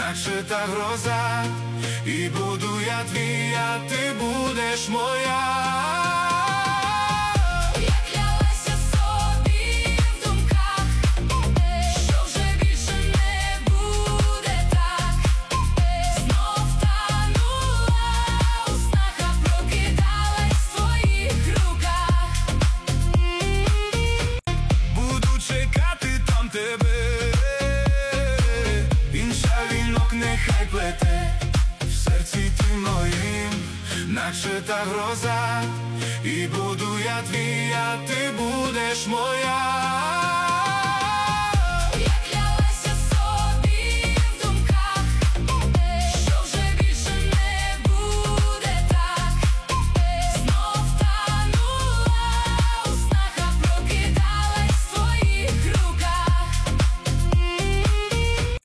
наче та гроза, і буду я твій, а ти будеш моя. Нехай плете в серці ти моїм, наче та гроза, і буду я твій, а ти будеш моя.